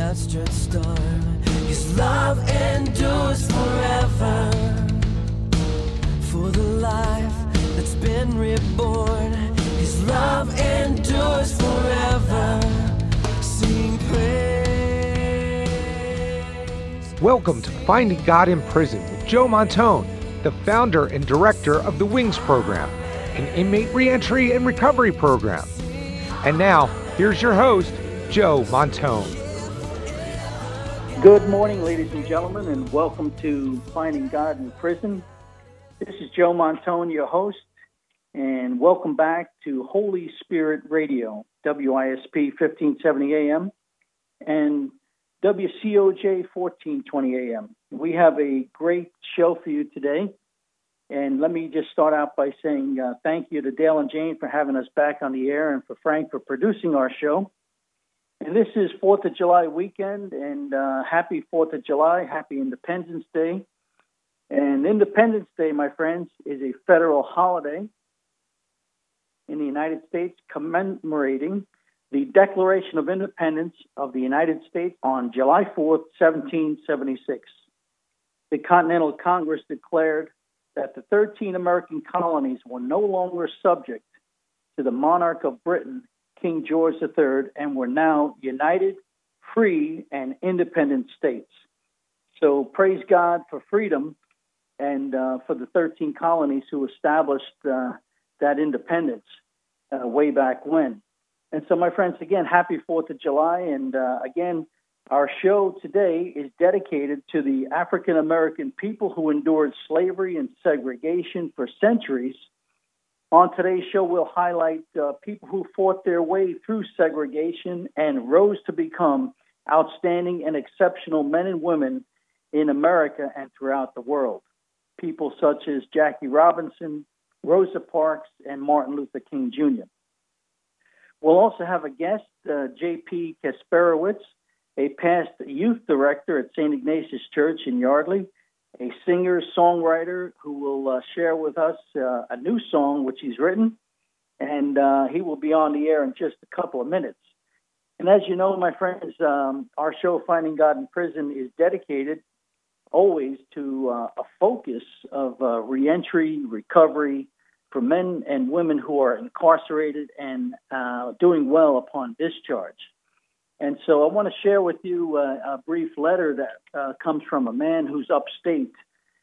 outstretched arm. His love endures forever. For the life that's been reborn, His love endures forever. Sing praise. Welcome to Finding God in Prison with Joe Montone, the founder and director of the WINGS program, an inmate reentry and recovery program. And now, here's your host, Joe Montone. Good morning, ladies and gentlemen, and welcome to Finding God in Prison. This is Joe Montone, your host, and welcome back to Holy Spirit Radio, WISP 1570 AM and WCOJ 1420 AM. We have a great show for you today, and let me just start out by saying thank you to Dale and Jane for having us back on the air and for Frank for producing our show. And this is 4th of July weekend, and happy 4th of July, happy Independence Day. And Independence Day, my friends, is a federal holiday in the United States commemorating the Declaration of Independence of the United States on July 4th, 1776. The Continental Congress declared that the 13 American colonies were no longer subject to the monarch of Britain, King George III, and were now united, free, and independent states. So praise God for freedom and for the 13 colonies who established that independence way back when. And so, my friends, again, happy 4th of July. And again, our show today is dedicated to the African-American people who endured slavery and segregation for centuries. On today's show, we'll highlight people who fought their way through segregation and rose to become outstanding and exceptional men and women in America and throughout the world. People such as Jackie Robinson, Rosa Parks, and Martin Luther King Jr. We'll also have a guest, J.P. Kasperowitz, a past youth director at St. Ignatius Church in Yardley, a singer-songwriter who will share with us a new song which he's written, and he will be on the air in just a couple of minutes. And as you know, my friends, our show, Finding God in Prison, is dedicated always to a focus of reentry, recovery for men and women who are incarcerated and doing well upon discharge. And so I want to share with you a brief letter that comes from a man who's upstate.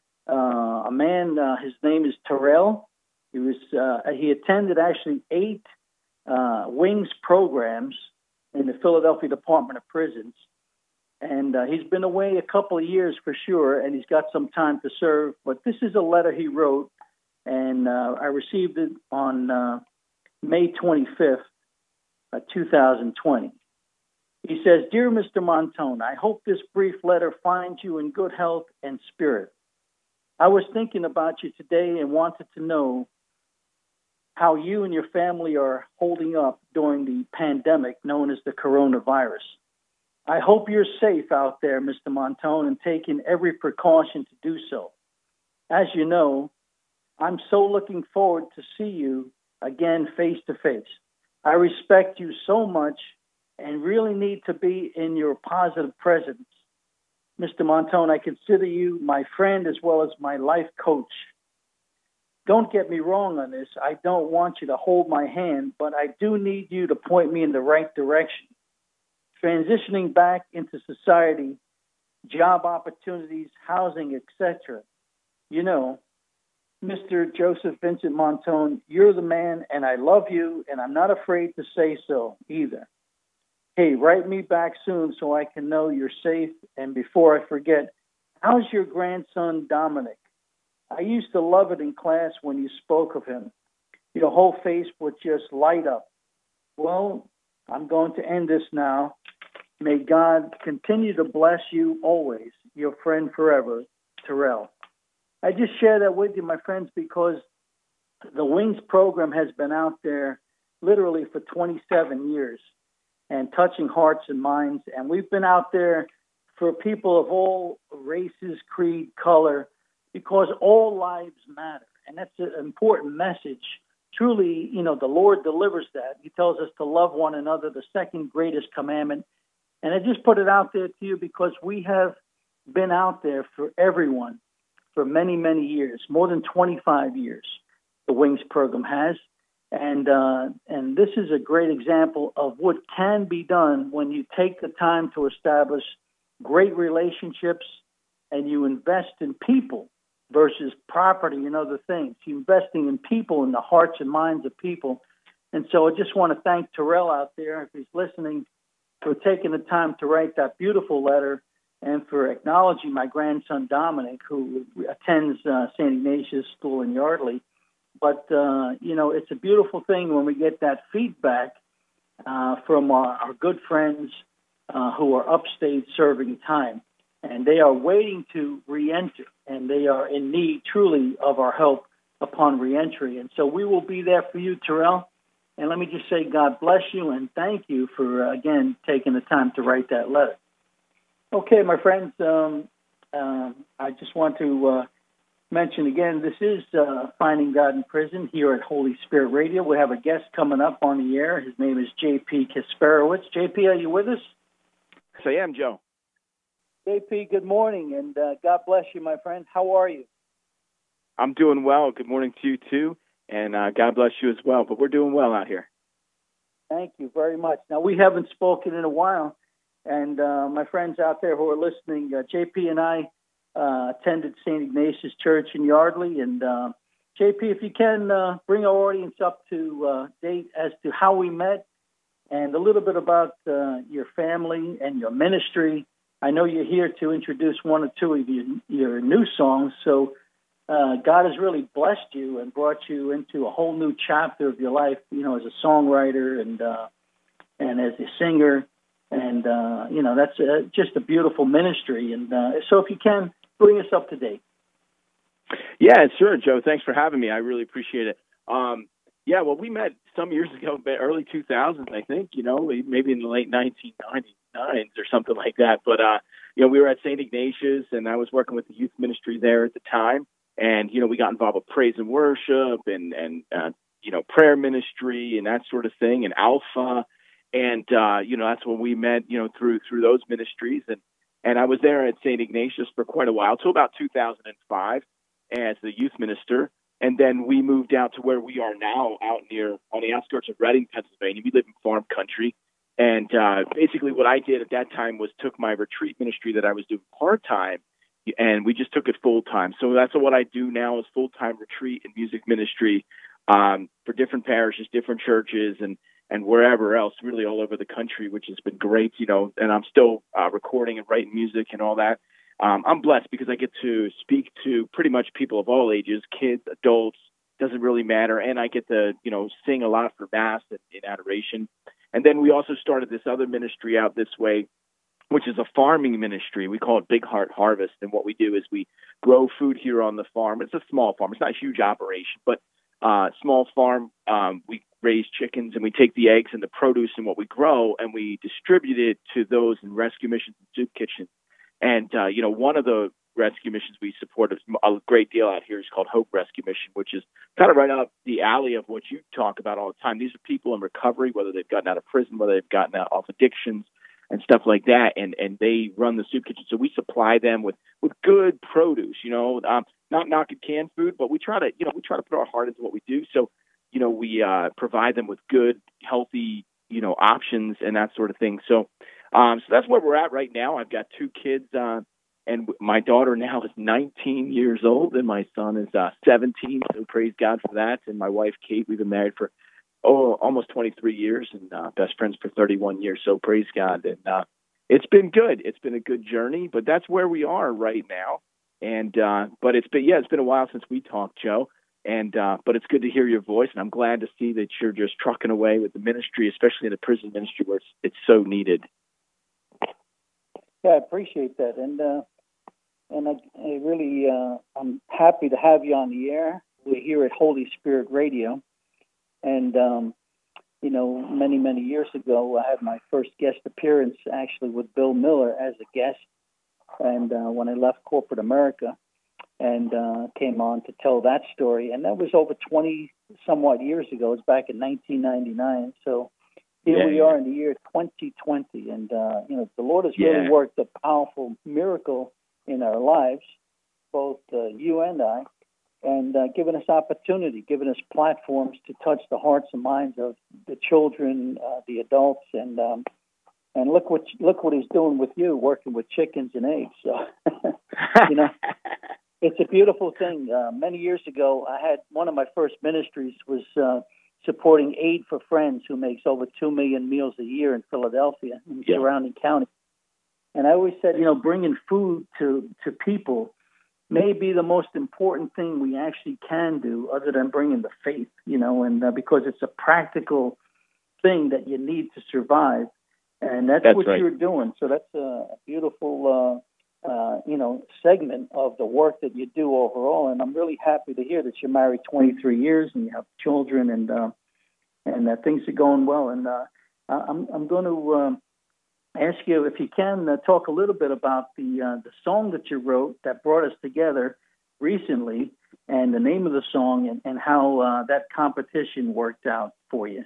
His name is Terrell. He attended actually 8 WINGS programs in the Philadelphia Department of Prisons. And he's been away a couple of years for sure, and he's got some time to serve. But this is a letter he wrote, and I received it on May 25th, 2020. He says, "Dear Mr. Montone, I hope this brief letter finds you in good health and spirit. I was thinking about you today and wanted to know how you and your family are holding up during the pandemic known as the coronavirus. I hope you're safe out there, Mr. Montone, and taking every precaution to do so. As you know, I'm so looking forward to see you again face to face. I respect you so much and really need to be in your positive presence. Mr. Montone, I consider you my friend as well as my life coach. Don't get me wrong on this. I don't want you to hold my hand, but I do need you to point me in the right direction. Transitioning back into society, job opportunities, housing, etc. You know, Mr. Joseph Vincent Montone, you're the man, and I love you, and I'm not afraid to say so either. Hey, write me back soon so I can know you're safe. And before I forget, how's your grandson, Dominic? I used to love it in class when you spoke of him. Your whole face would just light up. Well, I'm going to end this now. May God continue to bless you always. Your friend forever, Terrell." I just share that with you, my friends, because the WINGS program has been out there literally for 27 years and touching hearts and minds. And we've been out there for people of all races, creed, color, because all lives matter. And that's an important message. Truly, the Lord delivers that. He tells us to love one another, the second greatest commandment. And I just put it out there to you because we have been out there for everyone for many, many years, more than 25 years, the Wings program has. And this is a great example of what can be done when you take the time to establish great relationships and you invest in people versus property and other things. You're investing in people, in the hearts and minds of people. And so I just want to thank Terrell out there, if he's listening, for taking the time to write that beautiful letter and for acknowledging my grandson, Dominic, who attends St. Ignatius School in Yardley. But, it's a beautiful thing when we get that feedback from our good friends who are upstate serving time. And they are waiting to reenter, and they are in need truly of our help upon reentry. And so we will be there for you, Terrell. And let me just say God bless you and thank you for, again, taking the time to write that letter. Okay, my friends, I just want to mention again, this is Finding God in Prison here at Holy Spirit Radio. We have a guest coming up on the air. His name is J.P. Kasperowicz. J.P., are you with us? Yes, I am, Joe. J.P., good morning, and God bless you, my friend. How are you? I'm doing well. Good morning to you, too, and God bless you as well. But we're doing well out here. Thank you very much. Now, we haven't spoken in a while, and my friends out there who are listening, J.P. and I attended St. Ignatius Church in Yardley. And JP, if you can bring our audience up to date as to how we met and a little bit about your family and your ministry. I know you're here to introduce one or two of your new songs. So God has really blessed you and brought you into a whole new chapter of your life, as a songwriter and as a singer. And, that's just a beautiful ministry. And so if you can, bring us up to date. Yeah, sure, Joe. Thanks for having me. I really appreciate it. We met some years ago, early 2000s, I think, maybe in the late 1990s or something like that. But, we were at St. Ignatius, and I was working with the youth ministry there at the time. And, we got involved with praise and worship and prayer ministry and that sort of thing, and Alpha. And, that's when we met, through those ministries. And I was there at St. Ignatius for quite a while, till about 2005 as the youth minister. And then we moved out to where we are now, out on the outskirts of Reading, Pennsylvania. We live in farm country. And basically what I did at that time was took my retreat ministry that I was doing part-time, and we just took it full-time. So that's what I do now is full-time retreat and music ministry for different parishes, different churches, and wherever else, really all over the country, which has been great, and I'm still recording and writing music and all that. I'm blessed because I get to speak to pretty much people of all ages, kids, adults, doesn't really matter. And I get to, sing a lot for Mass and in adoration. And then we also started this other ministry out this way, which is a farming ministry. We call it Big Heart Harvest. And what we do is we grow food here on the farm. It's a small farm. It's not a huge operation, but small farm. We raise chickens, and we take the eggs and the produce and what we grow, and we distribute it to those in rescue missions and soup kitchens. And, one of the rescue missions we support a great deal out here is called Hope Rescue Mission, which is kind of right up the alley of what you talk about all the time. These are people in recovery, whether they've gotten out of prison, whether they've gotten out off addictions and stuff like that. And they run the soup kitchen. So we supply them with good produce, not knocking canned food, but we try to put our heart into what we do. So, we provide them with good, healthy, options and that sort of thing. So that's where we're at right now. I've got two kids, and my daughter now is 19 years old, and my son is 17. So praise God for that. And my wife, Kate, we've been married for almost 23 years and best friends for 31 years. So praise God. And it's been good. It's been a good journey, but that's where we are right now. And but it's been a while since we talked, Joe. And but it's good to hear your voice, and I'm glad to see that you're just trucking away with the ministry, especially in the prison ministry where it's so needed. Yeah, I appreciate that, and I really I'm happy to have you on the air. We're here at Holy Spirit Radio, and many years ago, I had my first guest appearance actually with Bill Miller as a guest, and when I left corporate America. And came on to tell that story. And that was over 20 somewhat years ago. It was back in 1999. So Here we are in the year 2020, and the Lord has really worked a powerful miracle in our lives, both you and I, and given us opportunity, given us platforms to touch the hearts and minds of the children, the adults, and look what He's doing with you, working with chickens and eggs. So, it's a beautiful thing. Many years ago, I had one of my first ministries was supporting Aid for Friends, who makes over 2 million meals a year in Philadelphia and surrounding counties. And I always said, bringing food to people may be the most important thing we actually can do, other than bringing the faith, and because it's a practical thing that you need to survive. And that's what right. You're doing. So that's a beautiful, segment of the work that you do overall. And I'm really happy to hear that you're married 23 years and you have children and that things are going well. And I'm going to ask you if you can talk a little bit about the song that you wrote that brought us together recently, and the name of the song, and how that competition worked out for you.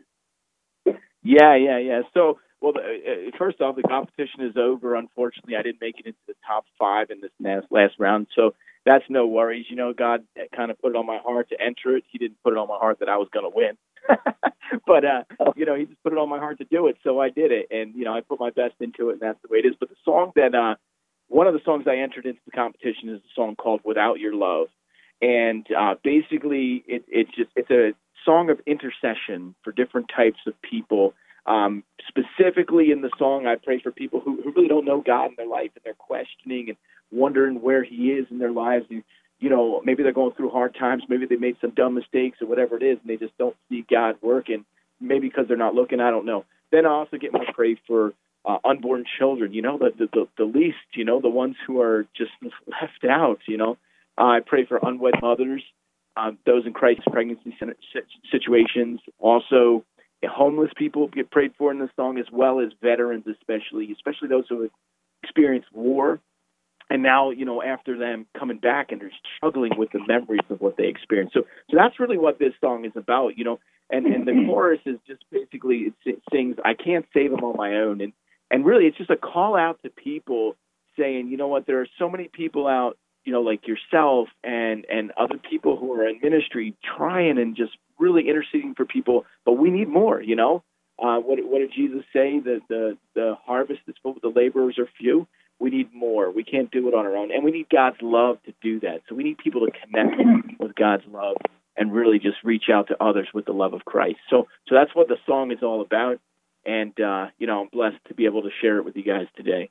Yeah. So, first off, the competition is over. Unfortunately, I didn't make it into the top 5 in this last round, so that's no worries. God kind of put it on my heart to enter it. He didn't put it on my heart that I was going to win. But, He just put it on my heart to do it, so I did it. And, I put my best into it, and that's the way it is. But the song that one of the songs I entered into the competition is a song called Without Your Love. And basically, it's a song of intercession for different types of people. Specifically in the song, I pray for people who really don't know God in their life, and they're questioning and wondering where He is in their lives. And, maybe they're going through hard times. Maybe they made some dumb mistakes or whatever it is, and they just don't see God working. Maybe because they're not looking, I don't know. Then I also get my pray for unborn children, the least, the ones who are just left out, I pray for unwed mothers, those in crisis pregnancy situations. Also, homeless people get prayed for in this song, as well as veterans, especially those who have experienced war. And now, after them coming back and they're struggling with the memories of what they experienced. So that's really what this song is about, and the chorus is just basically, it sings, I can't save them on my own. And really, it's just a call out to people saying, there are so many people out, like yourself and other people who are in ministry trying and just really interceding for people, but we need more, What did Jesus say? The harvest is full, but the laborers are few. We need more. We can't do it on our own. And we need God's love to do that. So we need people to connect with God's love and really just reach out to others with the love of Christ. So that's what the song is all about. And, I'm blessed to be able to share it with you guys today.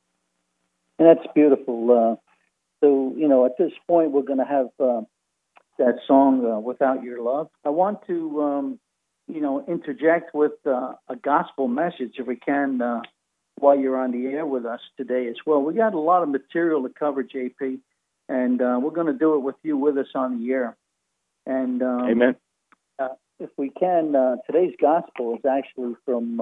That's beautiful. So, at this point, we're going to have that song, Without Your Love. I want to, interject with a gospel message, if we can, while you're on the air with us today as well. We got a lot of material to cover, JP, and we're going to do it with you with us on the air. And Amen. If we can, today's gospel is actually from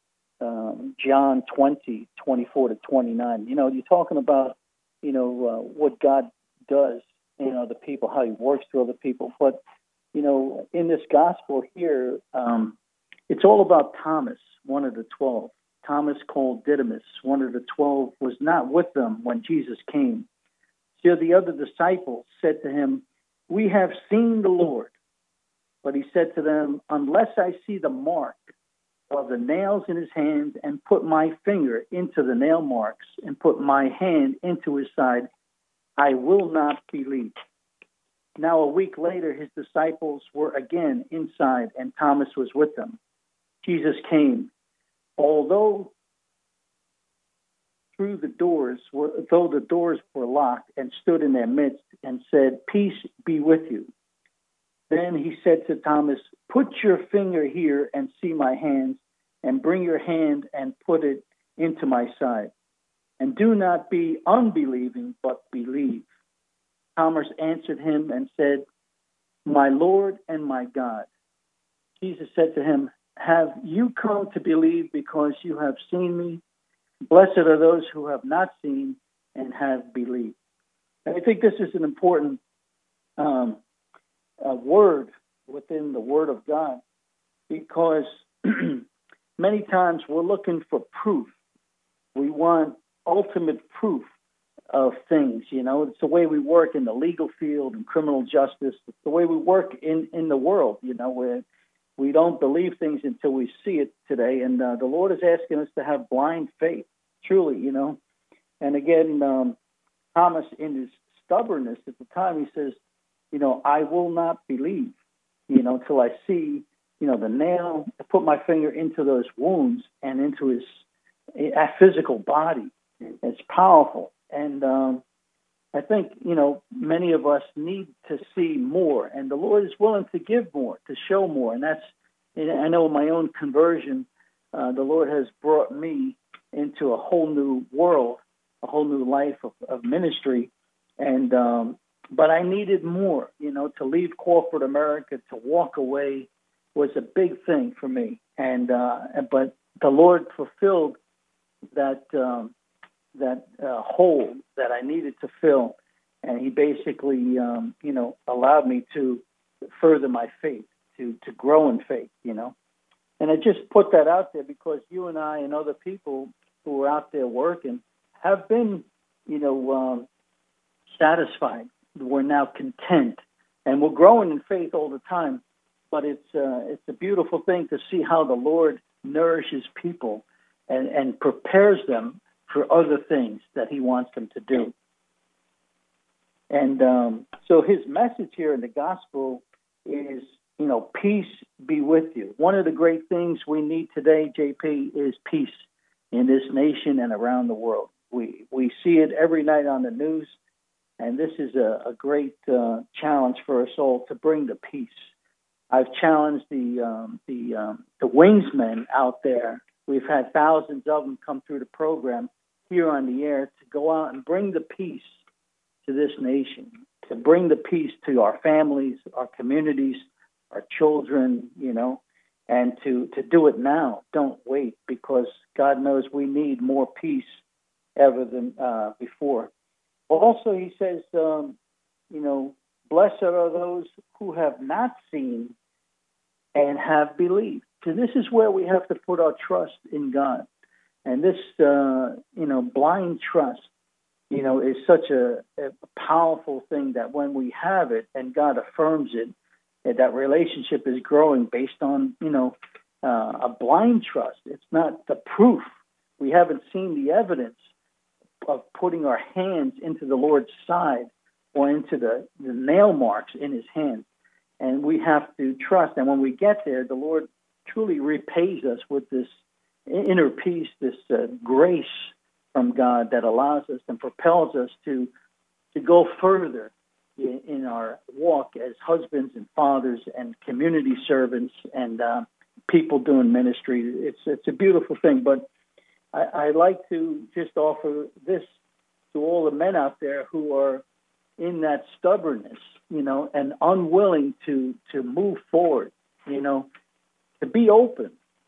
John 20, 24 to 29. You're talking about, what God does, the people, how He works through other people. But, in this gospel here, it's all about Thomas, one of the 12. Thomas called Didymus, one of the 12, was not with them when Jesus came. So the other disciples said to him, we have seen the Lord. But he said to them, unless I see the mark of the nails in His hands and put my finger into the nail marks and put my hand into His side, I will not believe. Now a week later, His disciples were again inside, and Thomas was with them. Jesus came. Although the doors were locked, and stood in their midst and said, peace be with you. Then He said to Thomas, put your finger here and see my hands, and bring your hand and put it into my side. And do not be unbelieving, but believe. Thomas answered Him and said, my Lord and my God. Jesus said to him, have you come to believe because you have seen me? Blessed are those who have not seen and have believed. And I think this is an important word within the Word of God, because many times we're looking for proof. We want ultimate proof of things. It's the way we work in the legal field and criminal justice. It's the way we work in the world, where we don't believe things until we see it today. And the Lord is asking us to have blind faith, truly, And again, Thomas, in his stubbornness at the time, he says, I will not believe, till I see, the nail, put my finger into those wounds and into his physical body. It's powerful. And I think, many of us need to see more, and the Lord is willing to give more, to show more. And I know in my own conversion, the Lord has brought me into a whole new world, a whole new life of ministry. And, but I needed more, to leave corporate America, to walk away was a big thing for me. And, but the Lord fulfilled that hole that I needed to fill. And he basically, allowed me to further my faith, to grow in faith, And I just put that out there because you and I and other people who are out there working have been, satisfied. We're now content, and we're growing in faith all the time. But it's a beautiful thing to see how the Lord nourishes people and prepares them for other things that he wants them to do. And so his message here in the gospel is, peace be with you. One of the great things we need today, JP, is peace in this nation and around the world. We see it every night on the news, and this is a great challenge for us all to bring the peace. I've challenged the wingsmen out there. We've had thousands of them come through the program here on the air to go out and bring the peace to this nation, to bring the peace to our families, our communities, our children, and to do it now. Don't wait, because God knows we need more peace ever than before. Also, he says, blessed are those who have not seen and have believed. So this is where we have to put our trust in God. And this, blind trust, is such a powerful thing that when we have it and God affirms it, that relationship is growing based on, a blind trust. It's not the proof. We haven't seen the evidence of putting our hands into the Lord's side or into the nail marks in his hands. And we have to trust. And when we get there, the Lord truly repays us with this inner peace, this grace from God that allows us and propels us to go further in our walk as husbands and fathers and community servants and people doing ministry. It's a beautiful thing. But I like to just offer this to all the men out there who are in that stubbornness, and unwilling to move forward, to be open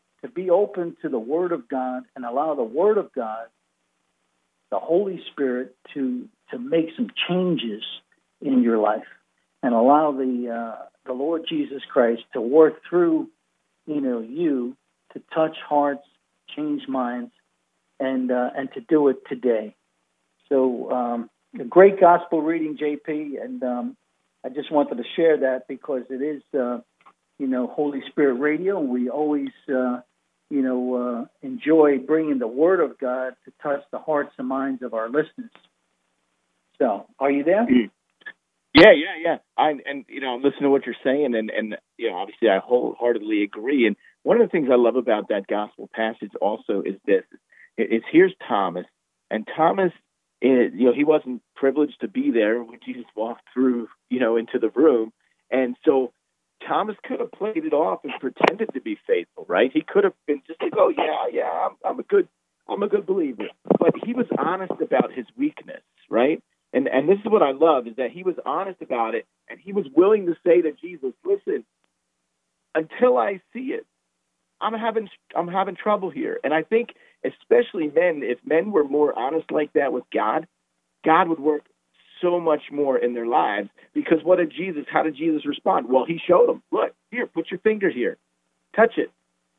to the Word of God and allow the Word of God, the Holy Spirit, to make some changes in your life, and allow the Lord Jesus Christ to work through, you to touch hearts, change minds, and to do it today. So a great gospel reading, JP, and I just wanted to share that because it is, Holy Spirit Radio. We always, enjoy bringing the Word of God to touch the hearts and minds of our listeners. So, are you there? Yeah. I'm listening to what you're saying, and obviously I wholeheartedly agree. And one of the things I love about that gospel passage also is this: here's Thomas, and Thomas, he wasn't privileged to be there when Jesus walked through, into the room, and so Thomas could have played it off and pretended to be faithful, right? He could have been just like, oh yeah, I'm a good believer, but he was honest about his weakness, right? And this is what I love, is that he was honest about it, and he was willing to say to Jesus, listen, until I see it, I'm having trouble here. And I think especially men, if men were more honest like that with God, God would work so much more in their lives. Because how did Jesus respond? Well, he showed them, look, here, put your finger here, touch it.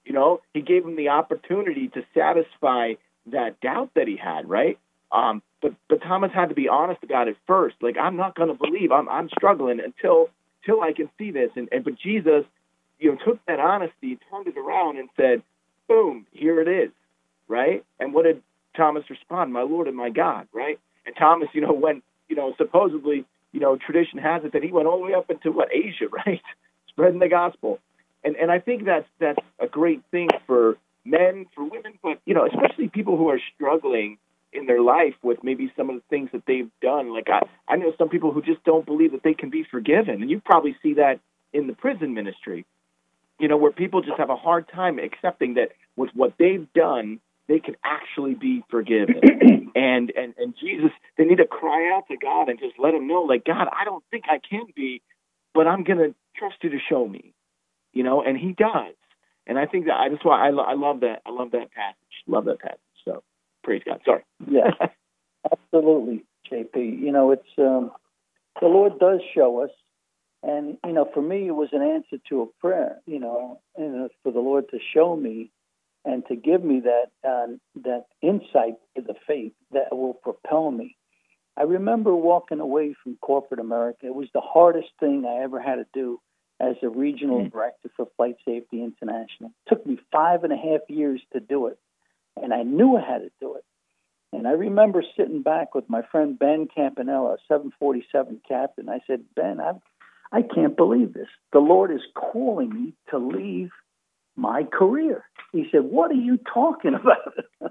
You know, he gave him the opportunity to satisfy that doubt that he had, right? But Thomas had to be honest about it first. Like, I'm not going to believe. I'm struggling until I can see this. But Jesus, took that honesty, turned it around, and said, "Boom, here it is," right? And what did Thomas respond? "My Lord and my God," right? And Thomas, went, supposedly, tradition has it that he went all the way up into Asia, right, spreading the gospel. And I think that's a great thing for men, for women, but especially people who are struggling in their life with maybe some of the things that they've done. Like I know some people who just don't believe that they can be forgiven, and you probably see that in the prison ministry, where people just have a hard time accepting that with what they've done, they can actually be forgiven. and Jesus, they need to cry out to God and just let him know, like, God, I don't think I can be, but I'm going to trust you to show me, and he does. And I think that's why I love that. I love that passage. Love that passage. So praise God. Sorry. Yes, absolutely, JP. It's the Lord does show us. And, for me, it was an answer to a prayer, and for the Lord to show me and to give me that insight to the faith that will propel me. I remember walking away from corporate America. It was the hardest thing I ever had to do as a regional director for Flight Safety International. It took me 5.5 years to do it, and I knew I had to do it. And I remember sitting back with my friend Ben Campanella, a 747 captain. I said, Ben, I can't believe this. The Lord is calling me to leave my career. He said, what are you talking about?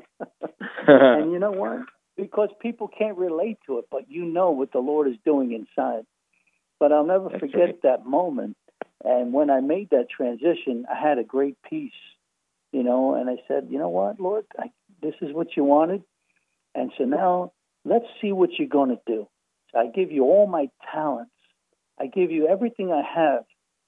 And you know what? Because people can't relate to it, but what the Lord is doing inside. But I'll never forget that moment. And when I made that transition, I had a great peace, and I said, you know what, Lord, this is what you wanted. And so now let's see what you're going to do. So I give you all my talents. I give you everything I have,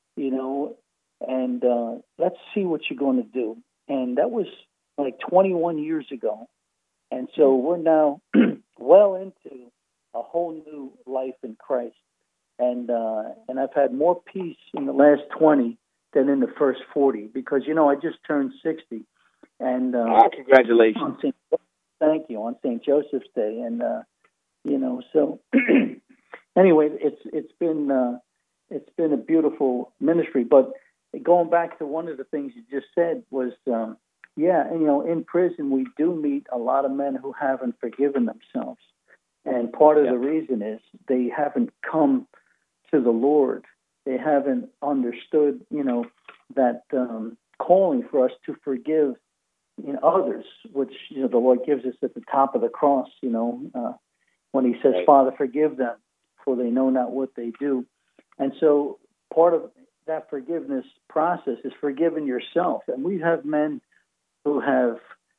and let's see what you're going to do. And that was like 21 years ago. And so we're now well into a whole new life in Christ. And I've had more peace in the last 20 than in the first 40 because, I just turned 60. And congratulations. Thank you, on St. Joseph's Day. And, so anyway, it's been a beautiful ministry. But going back to one of the things you just said was, in prison we do meet a lot of men who haven't forgiven themselves, and part of the reason is they haven't come to the Lord. They haven't understood, that calling for us to forgive others, which the Lord gives us at the top of the cross. When He says, "Father, forgive them, for they know not what they do." And so part of that forgiveness process is forgiving yourself. And we have men who have,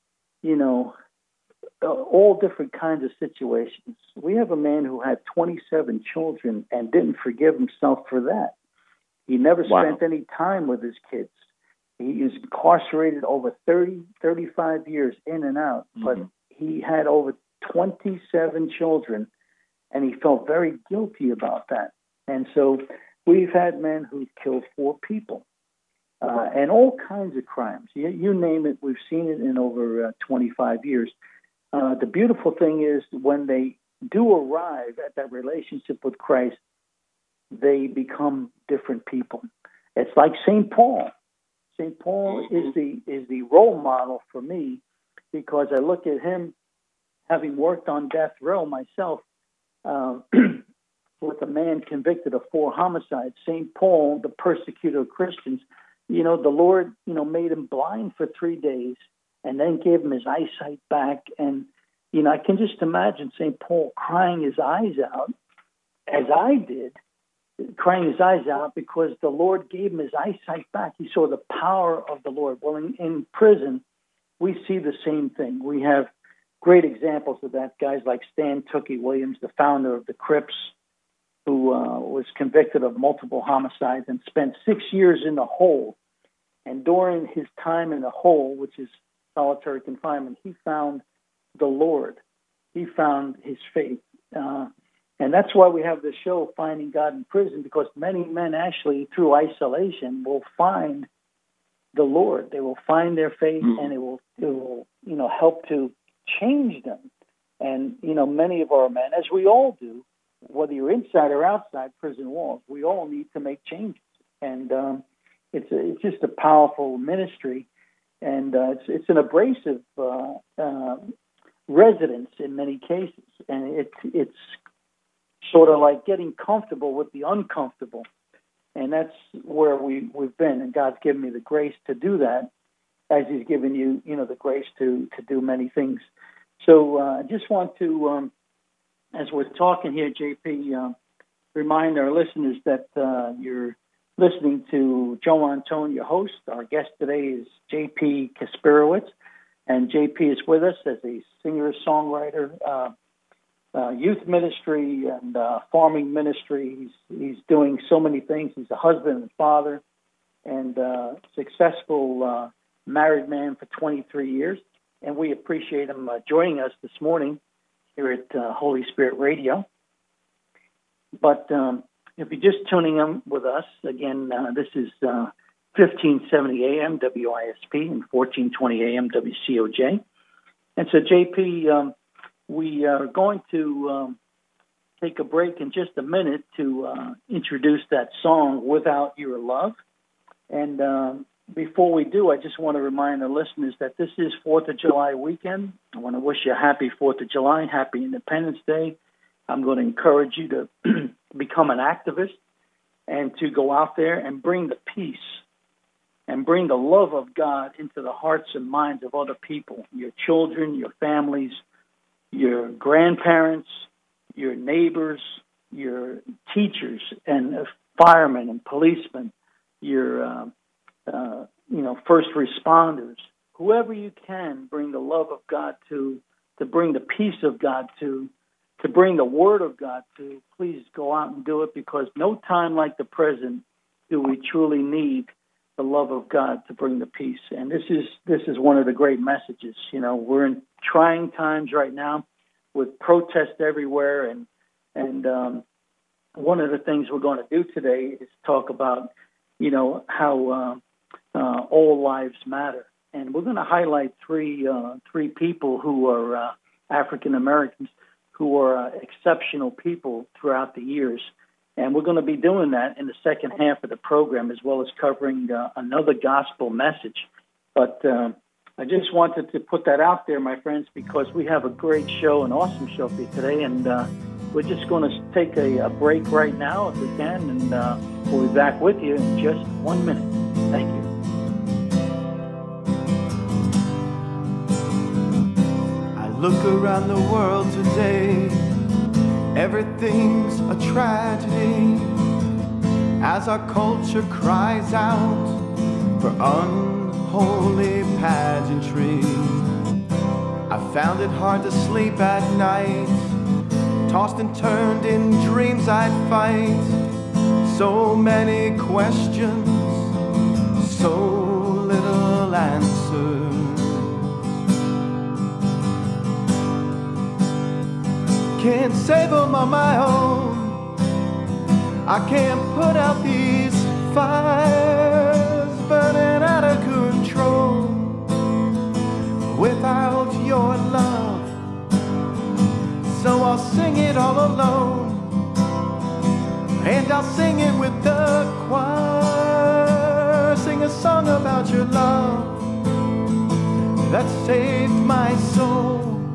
all different kinds of situations. We have a man who had 27 children and didn't forgive himself for that. He never spent any time with his kids. He is incarcerated over 35 years in and out, but he had over 27 children, and he felt very guilty about that. And so we've had men who killed 4 people, and all kinds of crimes. You name it, we've seen it in over 25 years. The beautiful thing is when they do arrive at that relationship with Christ, they become different people. It's like St. Paul. St. Paul is the role model for me because I look at him, having worked on death row myself, with a man convicted of 4 homicides. St. Paul, the persecutor of Christians, the Lord, made him blind for 3 days and then gave him his eyesight back. And, I can just imagine St. Paul crying his eyes out, as I did, crying his eyes out because the Lord gave him his eyesight back. He saw the power of the Lord. Well, in prison, we see the same thing. We have great examples of that, guys like Stan Tookie Williams, the founder of the Crips, who was convicted of multiple homicides and spent 6 years in the hole. And during his time in the hole, which is solitary confinement, he found the Lord. He found his faith. And that's why we have the show, Finding God in Prison, because many men actually, through isolation, will find the Lord. They will find their faith, and it will help to change them. And many of our men, as we all do, whether you're inside or outside prison walls, we all need to make changes. And it's just a powerful ministry, and it's an abrasive residence in many cases, and it's sort of like getting comfortable with the uncomfortable. And that's where we've been, and God's given me the grace to do that, as He's given you, the grace to do many things. So I just want to, as we're talking here, JP, remind our listeners that you're listening to Joe Montone, your host. Our guest today is JP Kasperowitz, and JP is with us as a singer-songwriter, youth ministry and farming ministry. He's doing so many things. He's a husband and father, and successful married man for 23 years. And we appreciate him joining us this morning here at Holy Spirit Radio. But if you're just tuning in with us, again, this is 1570 AM WISP and 1420 AM WCOJ. And so, JP, we are going to take a break in just a minute to introduce that song, Without Your Love. And before we do, I just want to remind the listeners that this is 4th of July weekend. I want to wish you a happy 4th of July, happy Independence Day. I'm going to encourage you to become an activist and to go out there and bring the peace and bring the love of God into the hearts and minds of other people, your children, your families, your grandparents, your neighbors, your teachers and firemen and policemen, your first responders, whoever you can, bring the love of God to bring the peace of God to bring the word of God to. Please go out and do it, because no time like the present do we truly need the love of God to bring the peace. And this is one of the great messages. We're in trying times right now with protests everywhere, and one of the things we're going to do today is talk about how all lives matter, and we're going to highlight three people who are African Americans who are exceptional people throughout the years. And we're going to be doing that in the second half of the program, as well as covering another gospel message. But I just wanted to put that out there, my friends, because we have a great show, an awesome show for you today. And we're just going to take a break right now if we can, and we'll be back with you in just 1 minute. Thank you. Look around the world today, everything's a tragedy, as our culture cries out for unholy pageantry. I found it hard to sleep at night, tossed and turned in dreams I'd fight. So many questions, so little answers. Can't save them on my own. I can't put out these fires burning out of control without your love. So I'll sing it all alone, and I'll sing it with the choir. Sing a song about your love that saved my soul.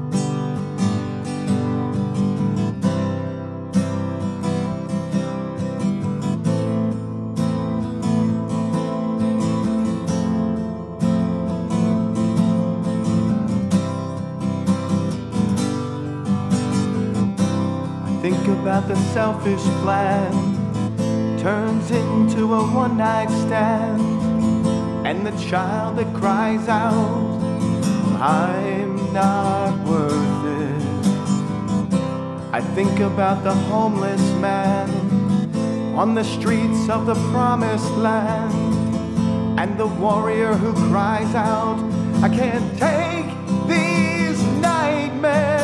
Think about the selfish plan turns into a one-night stand, and the child that cries out, I'm not worth it. I think about the homeless man on the streets of the promised land, and the warrior who cries out, I can't take these nightmares.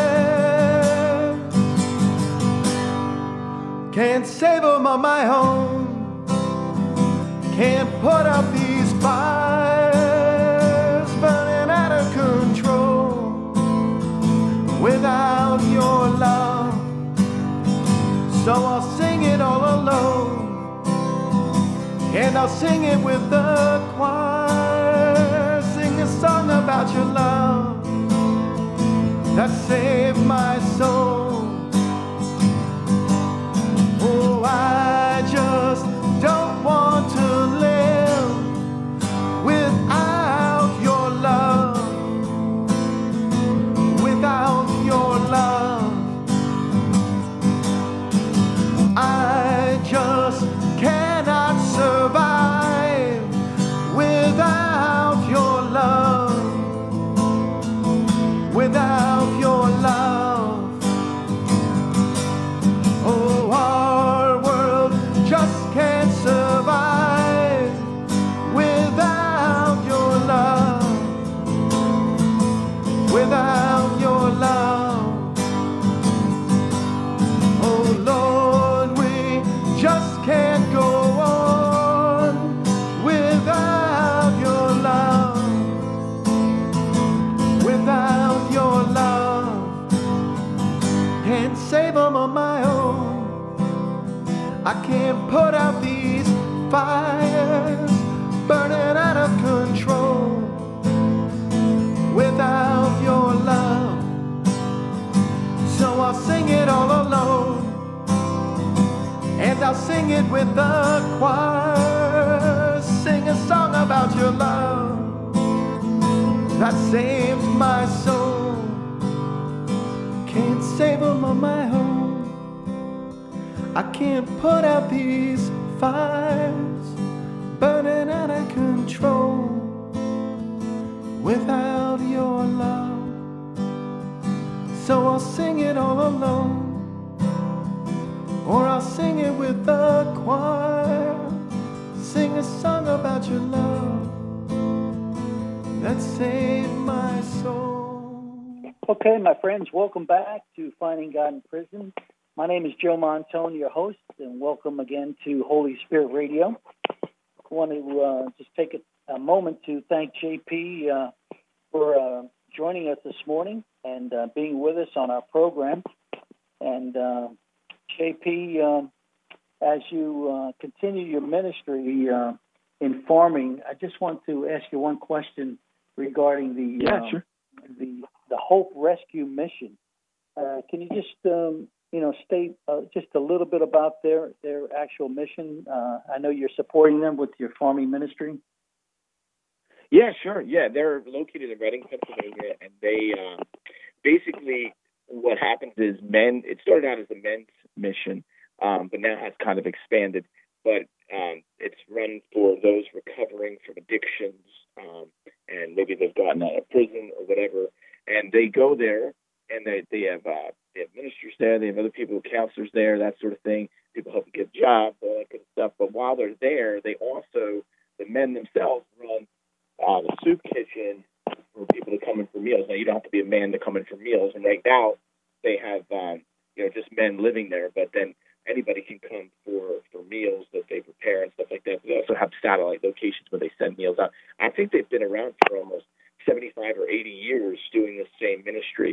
Can't save them on my own. Can't put out these fires I'll sing it all alone, and I'll sing it with the choir. Sing a song about your love that saved my soul. Oh, I just don't want to live without your love, without your love. I just cannot survive without your love, without your love. Oh, our world just can't survive without your love, without your love. Oh Lord, we just can't go on without your love, without your love. Can't save them on my own. I can't put out these fires burning out of control without your love. So I'll sing it all alone, and I'll sing it with the choir. Sing a song about your love that saved my soul. Can't save them on my own. I can't put out these fires burning out of control without your love. So I'll sing it all alone, or I'll sing it with the choir. Sing a song about your love that saved my soul. Okay, my friends, welcome back to Finding God in Prison. My name is Joe Montone, your host, and welcome again to Holy Spirit Radio. I want to just take a moment to thank JP for joining us this morning and being with us on our program. And JP, as you continue your ministry in farming, I just want to ask you one question regarding the Hope Rescue Mission. Can you just state just a little bit about their actual mission? I know you're supporting them with your farming ministry. Yeah, sure. Yeah, they're located in Reading, Pennsylvania, and they basically what happens is it started out as a men's mission, but now has kind of expanded. But it's run for those recovering from addictions, and maybe they've gotten out of prison or whatever, and they go there, and they have ministers there, they have other people, counselors there, that sort of thing. People help them get jobs, all that good stuff. But while they're there, the men themselves run the soup kitchen for people to come in for meals. Now, you don't have to be a man to come in for meals. And right now, they have just men living there. But then anybody can come for meals that they prepare and stuff like that. They also have satellite locations where they send meals out. I think they've been around for almost 75 or 80 years doing the same ministry.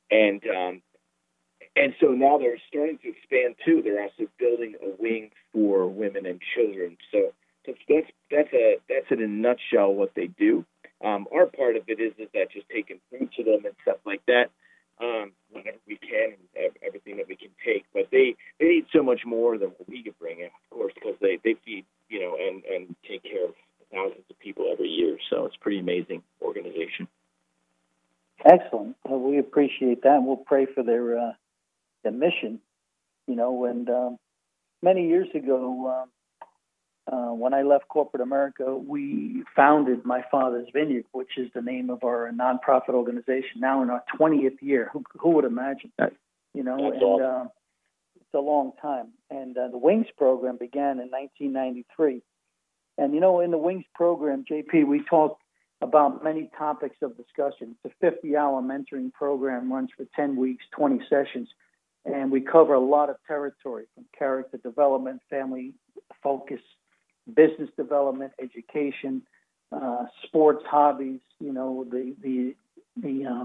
And so now they're starting to expand too. They're also building a wing for women and children. So that's in a nutshell what they do. Our part of it is that just taking food to them and stuff like that, whenever we can, and everything that we can take. But they need so much more than what we could bring in, of course, because they feed and take care of thousands of people every year. So it's a pretty amazing organization. Excellent. Well, we appreciate that. We'll pray for their mission. And many years ago, when I left corporate America, we founded My Father's Vineyard, which is the name of our nonprofit organization, now in our 20th year. Who would imagine? That's awesome. It's a long time. And the Wings program began in 1993. And, in the Wings program, JP, we talk about many topics of discussion. It's a 50-hour mentoring program, runs for 10 weeks, 20 sessions. And we cover a lot of territory, from character development, family focus, business development, education, sports, hobbies, the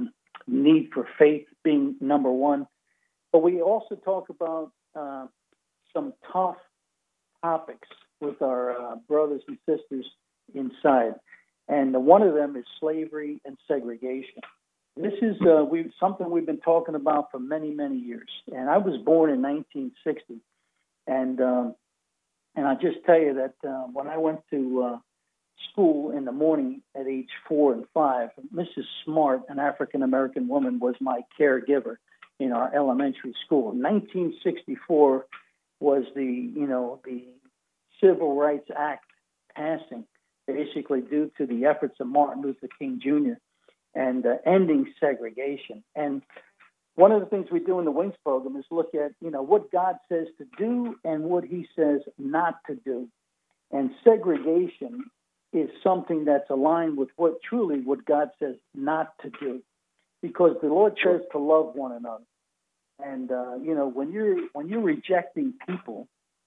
need for faith being number one. But we also talk about some tough topics with our brothers and sisters inside. And one of them is slavery and segregation. This is something we've been talking about for many, many years. And I was born in 1960. And I just tell you that when I went to school in the morning at age 4 and 5, Mrs. Smart, an African-American woman, was my caregiver in our elementary school. 1964 was the Civil Rights Act passing, basically due to the efforts of Martin Luther King Jr. and ending segregation. And one of the things we do in the Wings program is look at, what God says to do and what he says not to do. And segregation is something that's aligned with what God says not to do, because the Lord says to love one another. And when you're rejecting people,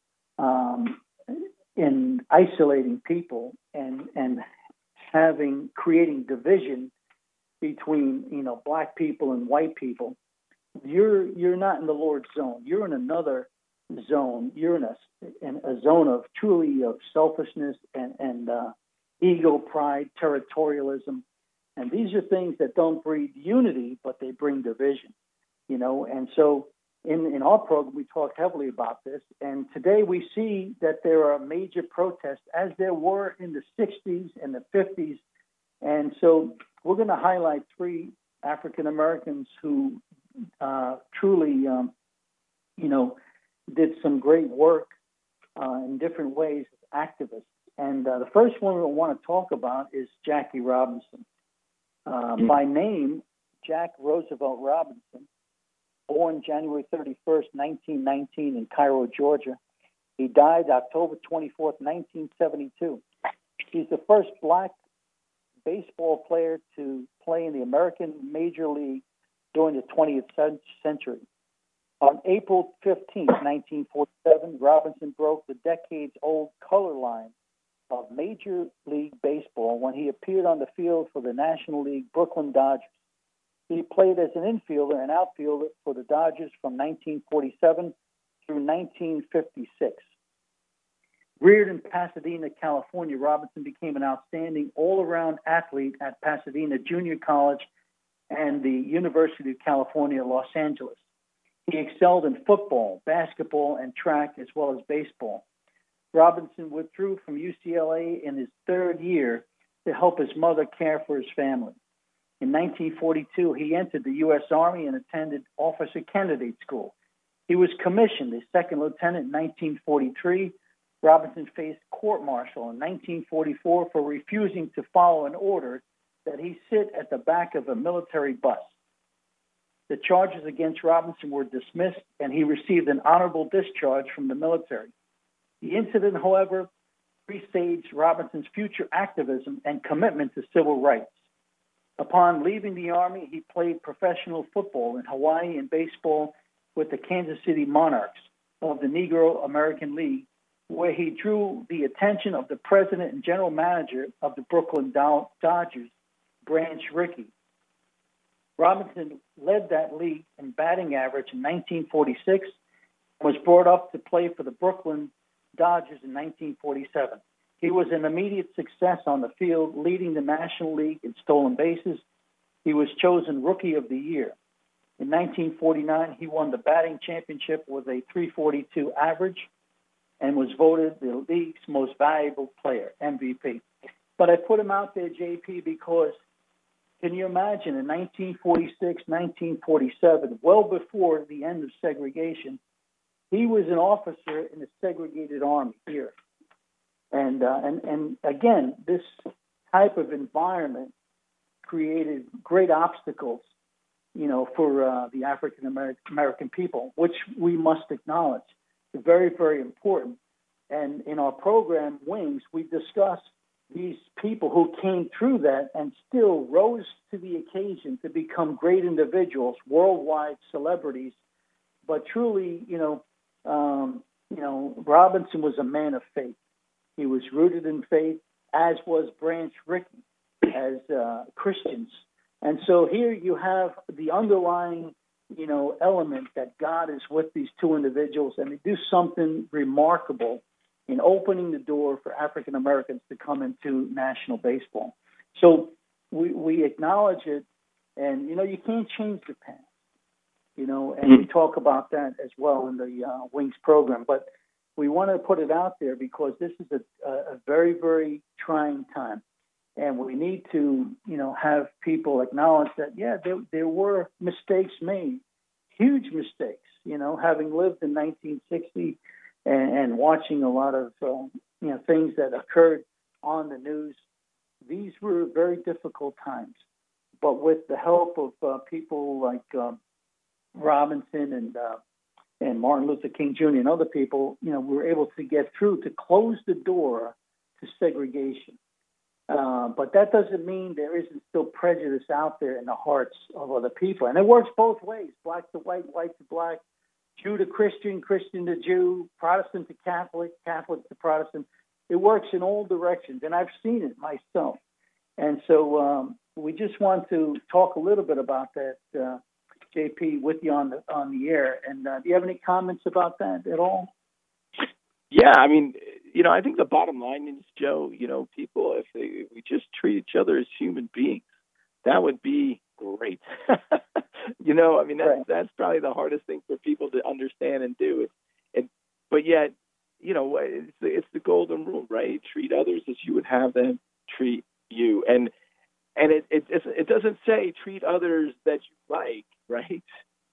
and isolating people, and creating division between black people and white people, you're not in the Lord's zone. You're in another zone. You're in a zone of truly of selfishness and ego, pride, territorialism, and these are things that don't breed unity, but they bring division. And so in our program we talk heavily about this. And today we see that there are major protests, as there were in the 60s and the 50s. And so we're going to highlight 3 African Americans who truly, did some great work in different ways as activists. And the first one we want to talk about is Jackie Robinson. By name, Jack Roosevelt Robinson, born January 31st, 1919 in Cairo, Georgia. He died October 24th, 1972. He's the first black baseball player to play in the American Major League during the 20th century. On April 15, 1947, Robinson broke the decades-old color line of Major League Baseball when he appeared on the field for the National League Brooklyn Dodgers. He played as an infielder and outfielder for the Dodgers from 1947 through 1956. Reared in Pasadena, California, Robinson became an outstanding all-around athlete at Pasadena Junior College and the University of California, Los Angeles. He excelled in football, basketball, and track, as well as baseball. Robinson withdrew from UCLA in his 3rd year to help his mother care for his family. In 1942, he entered the U.S. Army and attended Officer Candidate School. He was commissioned as 2nd lieutenant in 1943. Robinson faced court-martial in 1944 for refusing to follow an order that he sit at the back of a military bus. The charges against Robinson were dismissed, and he received an honorable discharge from the military. The incident, however, presaged Robinson's future activism and commitment to civil rights. Upon leaving the Army, he played professional football in Hawaii and baseball with the Kansas City Monarchs of the Negro American League, where he drew the attention of the president and general manager of the Brooklyn Dodgers, Branch Rickey. Robinson led that league in batting average in 1946 and was brought up to play for the Brooklyn Dodgers in 1947. He was an immediate success on the field, leading the National League in stolen bases. He was chosen Rookie of the Year. In 1949, he won the batting championship with a .342 average and was voted the league's most valuable player, MVP. But I put him out there, JP, because can you imagine in 1946, 1947, well before the end of segregation, he was an officer in the segregated army here. And again, this type of environment created great obstacles, for the African American people, which we must acknowledge. It's very, very important. And in our program, Wings, we discuss these people who came through that and still rose to the occasion to become great individuals, worldwide celebrities. But truly, Robinson was a man of faith. He was rooted in faith, as was Branch Rickey, as Christians. And so here you have the underlying, element that God is with these two individuals, and they do something remarkable in opening the door for African Americans to come into national baseball. So we acknowledge it, and you can't change the past, and we talk about that as well in the Wings program. But we want to put it out there because this is a very, very trying time. And we need to, have people acknowledge that, there were mistakes made, huge mistakes, having lived in 1960 and watching a lot of, things that occurred on the news. These were very difficult times. But with the help of people like Robinson and Martin Luther King Jr. and other people, we were able to get through to close the door to segregation. But that doesn't mean there isn't still prejudice out there in the hearts of other people. And it works both ways, black to white, white to black, Jew to Christian, Christian to Jew, Protestant to Catholic, Catholic to Protestant. It works in all directions, and I've seen it myself. And so we just want to talk a little bit about that, JP, with you on the air. And do you have any comments about that at all? Yeah, I mean, I think the bottom line is, Joe, people, if we just treat each other as human beings, that would be great. That's probably the hardest thing for people to understand and do. But yet, it's the golden rule, right? Treat others as you would have them treat you. And it doesn't say treat others that you like, right?